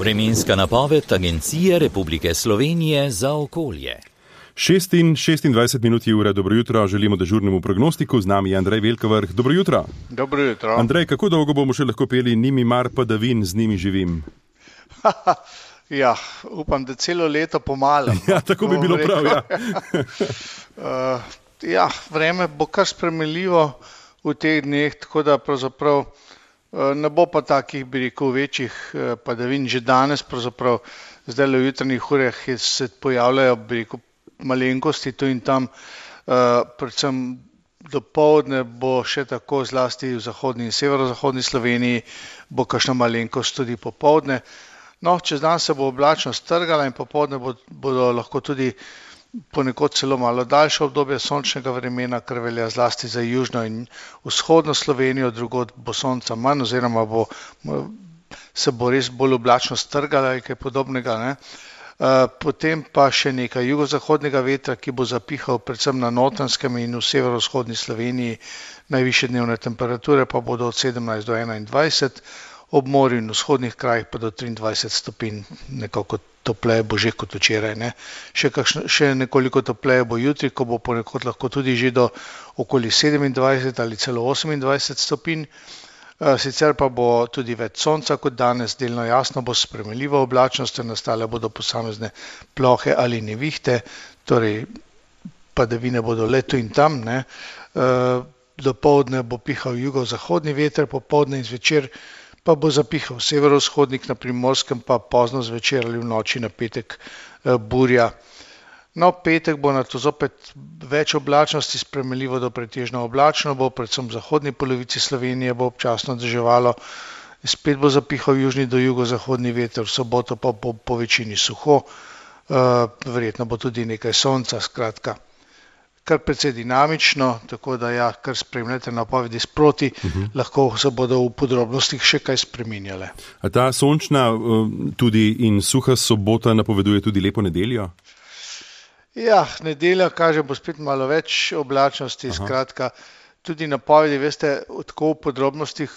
Vremenska napoved Agencije Republike Slovenije za okolje. 26 minut je ura, dobro jutro, želimo dežurnemu prognostiku, z nami je Andrej Velkovrh. Dobro jutro. Dobro jutro. Andrej, kako dolgo bomo še lahko peli Ni mi mar padavin, z njimi živim? Ja, upam, da celo leto pomalo. Ja, tako bi bilo prav, ja. Ja, vreme bo kar spremenljivo v teh dneh, tako da pravzaprav ne bo pa takih, bi rekel, večjih padavin. Že danes pravzaprav, zdaj v jutranjih urah se pojavljajo, bi rekel, malenkosti tu in tam, predvsem dopoldne bo še tako, zlasti v zahodni in severozahodni Sloveniji, bo kakšna malenkost tudi popoldne. No, čez dan se bo oblačnost strgala in popoldne bodo lahko tudi ponekod celo malo daljše obdobje sončnega vremena, kar velja zlasti za južno in vzhodno Slovenijo, drugod bo sonca manj oziroma se bo res bolj oblačno strgala ali kaj podobnega, ne. Potem pa še nekaj jugozahodnega vetra, ki bo zapihal predvsem na Notranjskem in v severovzhodni Sloveniji. Najvišje dnevne temperature pa bodo od 17 do 21, ob morju in vzhodnih krajih pa do 23 stopinj, nekako topleje bo že kot včeraj, ne. Še nekoliko topleje bo jutri, ko bo ponekod lahko tudi že do okoli 27 ali celo 28 stopinj. Sicer pa bo tudi več sonca kot danes, delno jasno bo spremenljiva oblačnost, nastale bodo posamezne plohe ali nevihte, torej padavine bodo le tu in tam, ne. Dopoldne bo pihal jugozahodni veter, popoldne in zvečer pa bo zapihal severovzhodnik, na Primorskem pa pozno zvečer ali v noči na petek burja. No, petek bo nato zopet več oblačnosti, spremenljivo do pretežno oblačno bo, predvsem v zahodni polovici Slovenije bo občasno deževalo, spet bo zapihal južni do jugozahodni veter, v soboto pa bo po večini suho, verjetno bo tudi nekaj sonca, skratka. Kar precej dinamično, tako da ja, kar spremljate napovedi sproti, lahko se bodo v podrobnostih še kaj spreminjale. A ta sončna tudi in suha sobota napoveduje tudi lepo nedeljo? Ja, nedelja kaže, bo spet malo več oblačnosti, skratka, tudi napovedi, veste, tako v podrobnostih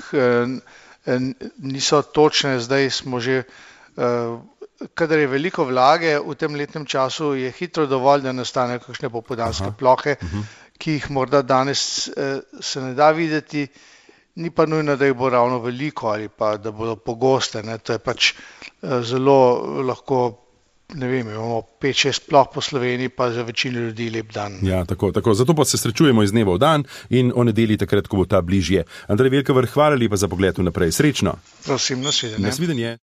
niso točne, zdaj smo že, kadar je veliko vlage v tem letnem času, je hitro dovolj, da nastanejo kakšne popoldanske plohe, ki jih morda danes se ne da videti, ni pa nujno, da jih bo ravno veliko ali pa da bodo pogoste, ne, to je pač zelo lahko. Ne vem, imamo 5-6 ploh po Sloveniji, pa za večino ljudi lep dan. Ja, tako. Zato pa se srečujemo iz dneva v dan in o nedelji takrat, ko bo ta bližje. Andrej Velkovrh, hvala lepa za pogled vnaprej. Srečno. Prosim, nasvidenje. Nasvidenje.